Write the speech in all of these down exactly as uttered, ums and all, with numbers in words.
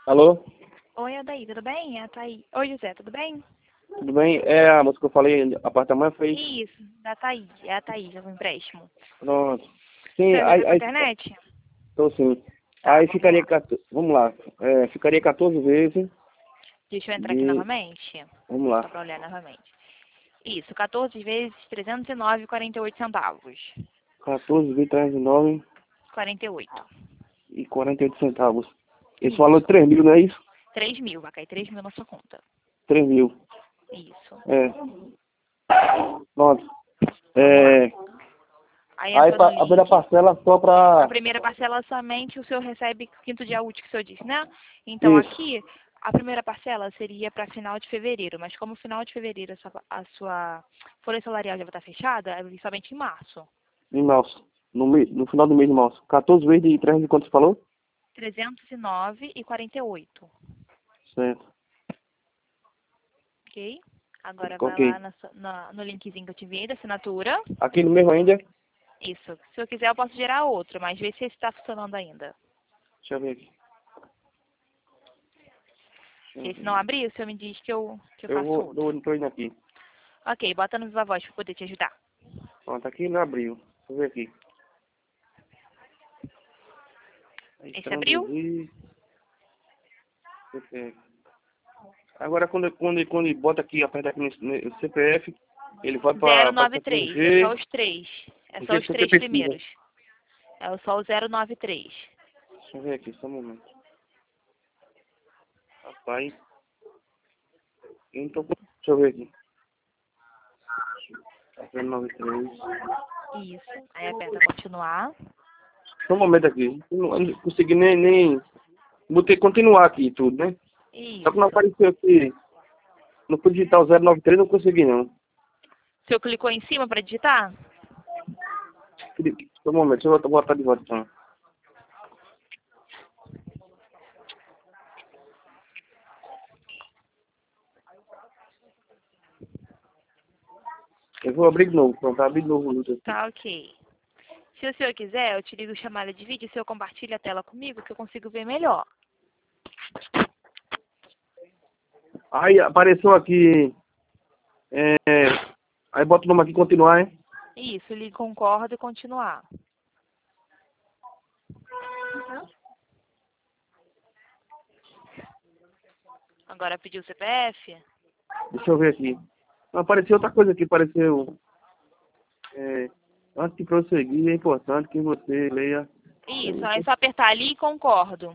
Alô? Oi, Adaí, tudo bem? É a Thaí. Oi, José, tudo bem? Tudo bem? É a moça que eu falei, apartamento foi? Isso, da Thaí. É a Thaí, já um empréstimo. Pronto. Você Sim, ainda aí, tá com a aí internet? tô sim. Tá, Aí vamos ficaria, lá. quatorze vamos lá, é, ficaria quatorze vezes Deixa eu entrar aqui de, novamente, vamos lá, só pra olhar novamente. Isso, quatorze vezes trezentos e nove e quarenta e oito centavos. quatorze vezes trezentos e nove quarenta e oito. e quarenta e oito centavos. Esse valor de Isso. três mil, não é isso? três mil, vai cair três mil na sua conta. Três mil. Isso. É. Pronto. Vamos lá. É, Aí aí entra no pra, a primeira link. parcela só A pra. primeira parcela somente o senhor recebe quinto dia útil que o senhor disse, né? Então Isso. aqui, a primeira parcela seria para final de fevereiro, mas como final de fevereiro a sua, a sua folha salarial já vai estar fechada, é somente em março. Em março. No, me- no final do mês de março. quatorze vezes de trezentos e quanto você falou? trezentos e nove e quarenta e oito, Certo. ok? Agora vai Ok. lá na, sua- na- no linkzinho que eu te enviei da assinatura. Aqui no mesmo ainda. Isso. Se eu quiser eu posso gerar outro, mas vê se esse está funcionando ainda. Deixa eu ver aqui. Deixa Se eu esse não ver. abrir, o senhor me diz que eu, que eu Eu faço vou, outro. dou, tô indo aqui. Ok, bota no Viva Voz para poder te ajudar. Pronto, aqui não abriu. Deixa eu ver aqui. Aí, Esse abriu? traduzir. C P F. Agora, quando, quando, quando ele bota aqui, aperta aqui no, no C P F, ele vai para para zero nove três, é só G. os três. É O só que os que você três precisa? primeiros. É o só o zero nove três. Deixa eu ver aqui, só um momento. Rapaz, eu não tô com... Deixa eu ver aqui. zero nove três. Isso. Aí aperta continuar. Só um momento aqui. Eu não, eu não consegui nem, nem... Botei continuar aqui e tudo, né? Só que não Isso. apareceu aqui. Não pude digitar o zero nove três, não consegui não. O senhor clicou em cima para digitar? Só um momento, deixa eu botar botar de volta então. Eu vou abrir de novo, pronto, abrir de novo o Bluetooth aqui. Tá, ok. Se o senhor quiser, eu te ligo chamada de vídeo, o senhor compartilha a tela comigo que eu consigo ver melhor. Aí apareceu aqui, é, aí bota o nome aqui, continuar, hein? Isso, ligue concordo e continuar. Agora pediu o C P F? Deixa eu ver aqui. Não, apareceu outra coisa aqui, apareceu, é, antes de prosseguir, é importante que você leia. Isso, aí é só apertar ali e concordo.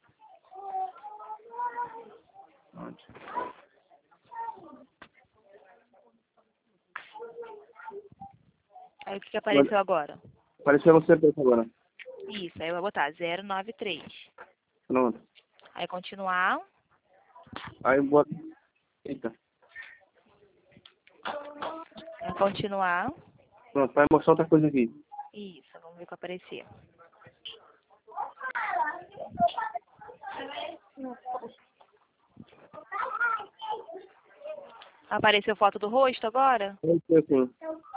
Aí o que, que apareceu agora? Apareceu você agora. Isso, aí eu vou botar zero nove três. Pronto. Aí continuar. Aí bota. Eita. Aí continuar. Pronto, vai mostrar outra coisa aqui. Isso, vamos ver o que aparecer. Apareceu foto do rosto agora? Apareceu assim.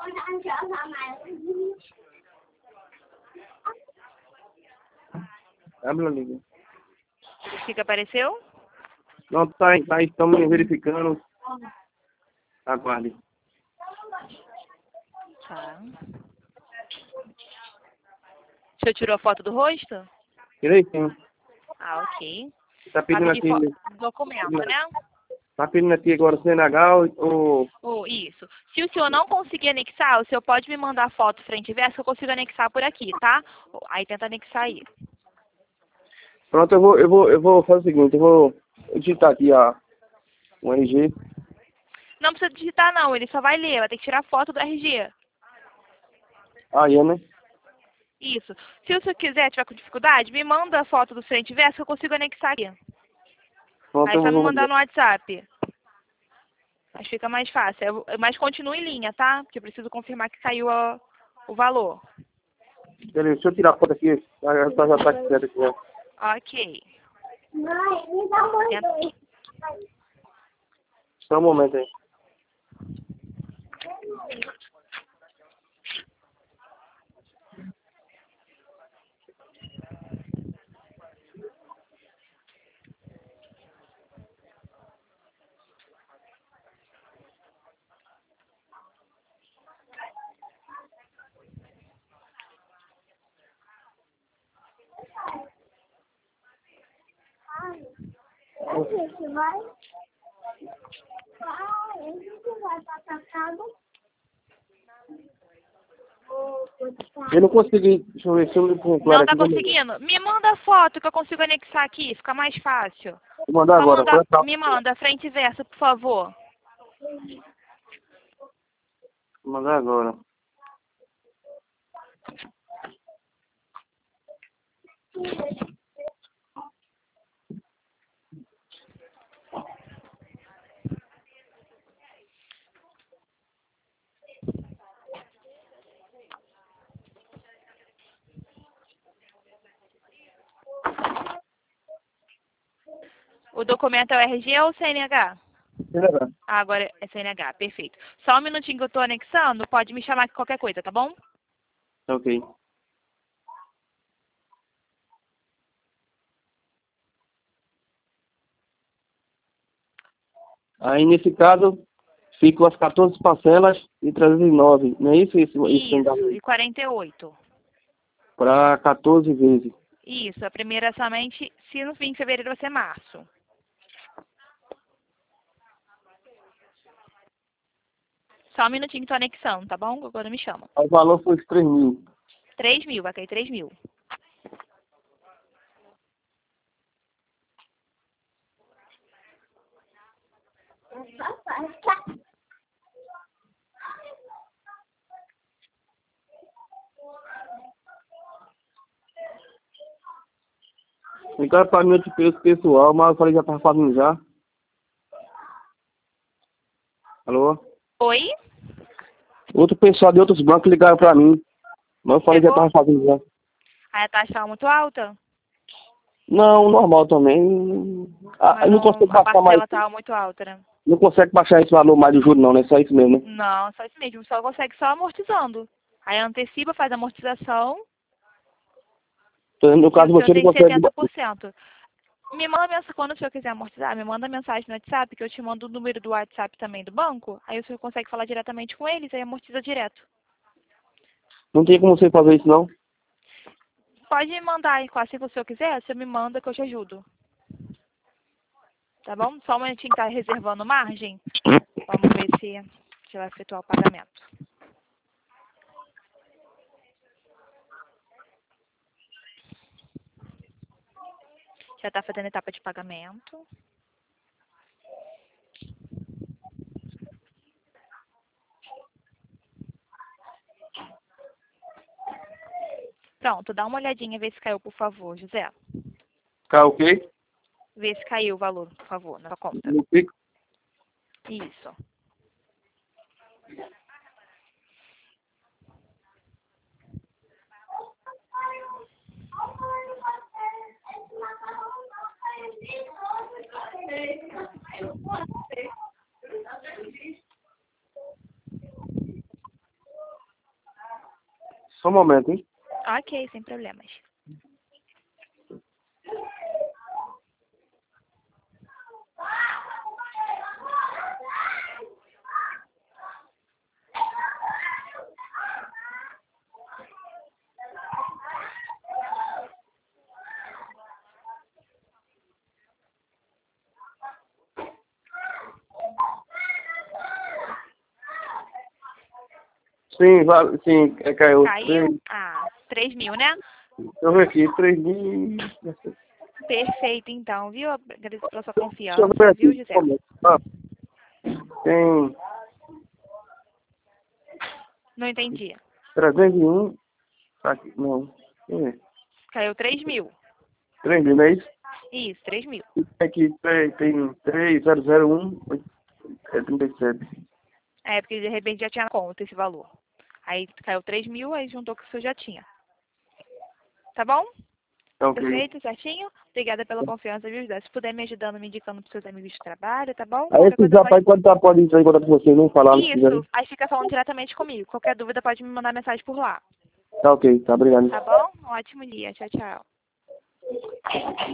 Abre a liga. O que, que apareceu? Não, tá, tá, estamos verificando. Aguarde. Tá. O senhor tirou a foto do rosto? Tirei sim. Ah, ok. Tá Vai pedindo pedir aqui. fo- documento, né? Tá pedindo aqui agora o C N H ou. Oh, isso. Se o senhor não conseguir anexar, o senhor pode me mandar a foto frente e verso que eu consigo anexar por aqui, tá? Aí tenta anexar aí. Pronto, eu vou, eu vou, eu vou fazer o seguinte, eu vou digitar aqui a, o R G. Não precisa digitar não, ele só vai ler, vai ter que tirar foto do R G. Aí, é, né? Isso. Se o senhor quiser, tiver com dificuldade, me manda a foto do frente e verso que eu consigo anexar aqui. Pronto, Aí é eu só me vou mandar mandar. no WhatsApp. Mas fica mais fácil. Eu- Mas continue em linha, tá? Porque eu preciso confirmar que saiu a- o valor. Beleza, deixa eu tirar a foto aqui. Ah, já tá, já tá aqui certo aqui, ó. Ok. Mãe, me dá uma Tenta- Só um momento aí. gente vai. Ah, a gente vai pra casa. Eu não consegui. Deixa eu ver se eu me concluo Não aqui. tá conseguindo? Me manda a foto que eu consigo anexar aqui, fica mais fácil. Vou mandar Só agora. manda- Vou me manda, frente e verso, por favor. mandar agora. O documento é o R G ou o C N H? Beleza. Ah, agora é C N H, perfeito. Só um minutinho que eu tô anexando, pode me chamar com qualquer coisa, tá bom? Ok. Aí, nesse caso, ficam as quatorze parcelas e trezentos e nove. Não é isso? Isso, isso Isso, e quarenta e oito. para quatorze vezes. Isso, a primeira somente, se no fim de fevereiro vai ser março. Só um minutinho que tô anexando, tá bom? Agora me chama. O valor foi três mil. três mil, vai cair três mil. Ligaram para mim outro preço pessoal, mas eu falei que já estava fazendo já. Alô? Oi? Outro pessoal de outros bancos ligaram para mim, mas eu falei que já Pegou? estava fazendo já. Aí a taxa tá muito alta? Não, normal também. Ah, Mas eu não não, consigo a baixar mais. parcela tá muito alta, né? Não consegue baixar esse valor mais de juros não, né? Só isso mesmo, né? Não, só isso mesmo. Só consegue só amortizando. Aí antecipa, faz a amortização. Então, no E caso, o seu você não tem consegue. setenta por cento. Me manda mensagem, quando o senhor quiser amortizar, me manda mensagem no WhatsApp, que eu te mando o número do WhatsApp também do banco. Aí o senhor consegue falar diretamente com eles, aí amortiza direto. Não tem como você fazer isso, não? Pode me mandar aí, assim que o senhor quiser, você me manda que eu te ajudo. Tá bom? Só um momentinho que tá reservando margem. Vamos ver se você vai efetuar o pagamento. Já tá fazendo a etapa de pagamento. Pronto, dá uma olhadinha, vê se caiu, por favor, José. Tá ok? Vê se caiu o valor, por favor, na sua conta. Não fica. Isso. Só um momento, hein? Ok, sem problemas. Sim, vale, sim, é, caiu. Caiu? Três- Ah, três mil, né? Deixa eu ver aqui, três mil. Perfeito, então, viu? Agradeço pela sua Deixa eu confiança, ver viu, aqui. José? Como é? Ah, tem Não entendi. trezentos e um. Aqui, não. É, Caiu três mil. três mil, não é isso? Isso, três mil. Aqui tem, tem três zero zero um trinta e sete. É, porque de repente já tinha na conta esse valor. Aí caiu três mil, aí juntou com o que o senhor já tinha. Tá bom? Tá ok. Perfeito, certinho? Obrigada pela confiança, viu, José? Se puder me ajudando, me indicando pros seus amigos de trabalho, tá bom? Aí Qualquer esse coisa rapaz, pode... quando tá, pode entrar em contato com você, não falar, se quiser. Isso, aí fica falando diretamente comigo. Qualquer dúvida pode me mandar mensagem por lá. Tá ok, tá, obrigado. Tá bom? Um ótimo dia. Tchau, tchau.